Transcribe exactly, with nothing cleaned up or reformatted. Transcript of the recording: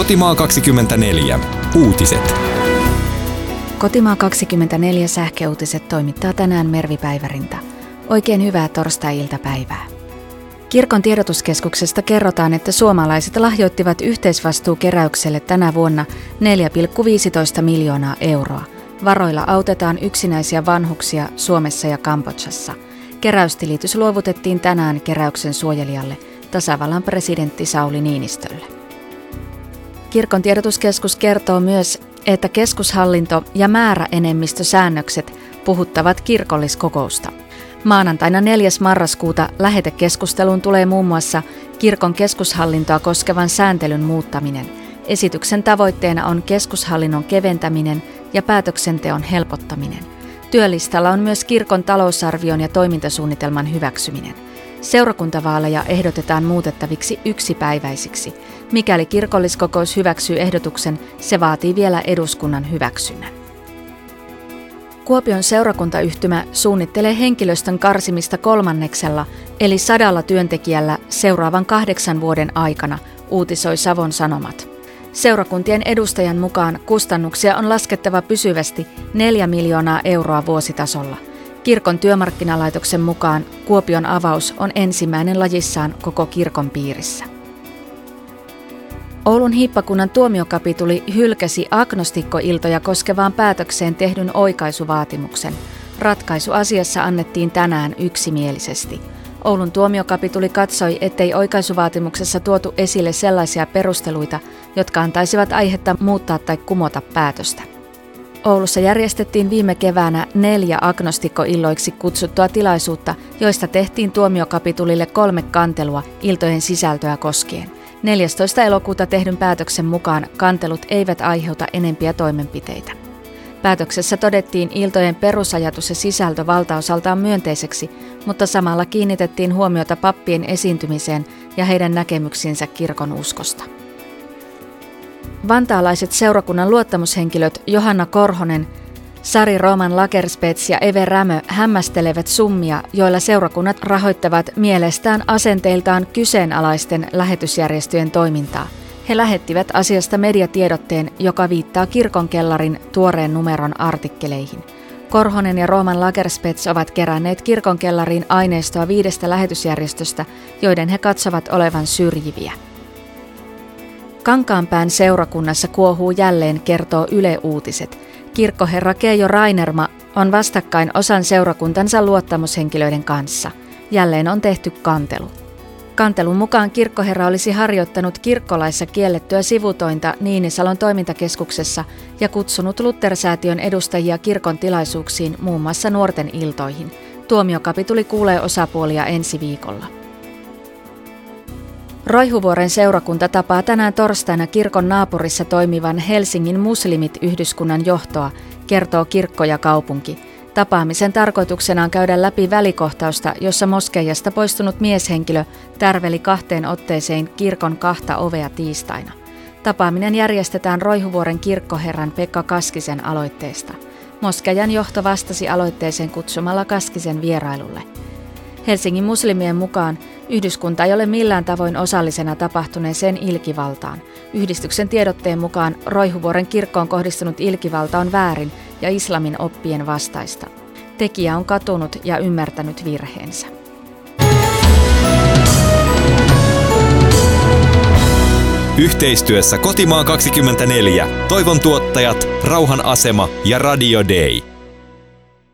Kotimaa kaksikymmentäneljä. Uutiset. Kotimaa kaksikymmentäneljä sähköuutiset toimittaa tänään Mervi Päivärinta. Oikein hyvää torstai-iltapäivää. Kirkon tiedotuskeskuksesta kerrotaan, että suomalaiset lahjoittivat yhteisvastuukeräykselle tänä vuonna neljä pilkku viisitoista miljoonaa euroa. Varoilla autetaan yksinäisiä vanhuksia Suomessa ja Kambodžassa. Keräystilitys luovutettiin tänään keräyksen suojelijalle, tasavallan presidentti Sauli Niinistölle. Kirkon tiedotuskeskus kertoo myös, että keskushallinto ja määräenemmistösäännökset puhuttavat kirkolliskokousta. Maanantaina neljäs marraskuuta lähetekeskusteluun tulee muun muassa kirkon keskushallintoa koskevan sääntelyn muuttaminen. Esityksen tavoitteena on keskushallinnon keventäminen ja päätöksenteon helpottaminen. Työlistalla on myös kirkon talousarvion ja toimintasuunnitelman hyväksyminen. Seurakuntavaaleja ehdotetaan muutettaviksi yksipäiväisiksi. Mikäli kirkolliskokous hyväksyy ehdotuksen, se vaatii vielä eduskunnan hyväksynnän. Kuopion seurakuntayhtymä suunnittelee henkilöstön karsimista kolmanneksella, eli sadalla työntekijällä seuraavan kahdeksan vuoden aikana, uutisoi Savon Sanomat. Seurakuntien edustajan mukaan kustannuksia on laskettava pysyvästi neljä miljoonaa euroa vuositasolla. Kirkon työmarkkinalaitoksen mukaan Kuopion avaus on ensimmäinen lajissaan koko kirkon piirissä. Oulun hiippakunnan tuomiokapituli hylkäsi agnostikkoiltoja koskevaan päätökseen tehdyn oikaisuvaatimuksen. Ratkaisu asiassa annettiin tänään yksimielisesti. Oulun tuomiokapituli katsoi, ettei oikaisuvaatimuksessa tuotu esille sellaisia perusteluita, jotka antaisivat aihetta muuttaa tai kumota päätöstä. Oulussa järjestettiin viime keväänä neljä agnostikkoilloiksi kutsuttua tilaisuutta, joista tehtiin tuomiokapitulille kolme kantelua iltojen sisältöä koskien. neljästoista elokuuta tehdyn päätöksen mukaan kantelut eivät aiheuta enempiä toimenpiteitä. Päätöksessä todettiin iltojen perusajatus ja sisältö valtaosaltaan myönteiseksi, mutta samalla kiinnitettiin huomiota pappien esiintymiseen ja heidän näkemyksiinsä kirkon uskosta. Vantaalaiset seurakunnan luottamushenkilöt Johanna Korhonen, Sari Roman Lagerspets ja Eve Rämö hämmästelevät summia, joilla seurakunnat rahoittavat mielestään asenteiltaan kyseenalaisten lähetysjärjestöjen toimintaa. He lähettivät asiasta mediatiedotteen, joka viittaa kirkonkellarin tuoreen numeron artikkeleihin. Korhonen ja Roman Lagerspets ovat keränneet kirkonkellariin aineistoa viidestä lähetysjärjestöstä, joiden he katsovat olevan syrjiviä. Kankaanpään seurakunnassa kuohuu jälleen, kertoo Yle Uutiset. Kirkkoherra Keijo Rainerma on vastakkain osan seurakuntansa luottamushenkilöiden kanssa. Jälleen on tehty kantelu. Kantelun mukaan kirkkoherra olisi harjoittanut kirkkolaissa kiellettyä sivutointa Niinisalon toimintakeskuksessa ja kutsunut Luther-säätiön edustajia kirkon tilaisuuksiin, muun muassa nuorten iltoihin. Tuomiokapituli kuulee osapuolia ensi viikolla. Roihuvuoren seurakunta tapaa tänään torstaina kirkon naapurissa toimivan Helsingin muslimit-yhdyskunnan johtoa, kertoo Kirkko ja kaupunki. Tapaamisen tarkoituksena on käydä läpi välikohtausta, jossa moskeijasta poistunut mieshenkilö tärveli kahteen otteeseen kirkon kahta ovea tiistaina. Tapaaminen järjestetään Roihuvuoren kirkkoherran Pekka Kaskisen aloitteesta. Moskeijan johto vastasi aloitteeseen kutsumalla Kaskisen vierailulle. Helsingin muslimien mukaan yhdyskunta ei ole millään tavoin osallisena tapahtuneeseen ilkivaltaan. Yhdistyksen tiedotteen mukaan Roihuvuoren kirkkoon kohdistunut ilkivalta on väärin ja islamin oppien vastaista. Tekijä on katunut ja ymmärtänyt virheensä. Yhteistyössä Kotimaa kaksikymmentäneljä, Toivon tuottajat, Rauhan asema ja Radio Day.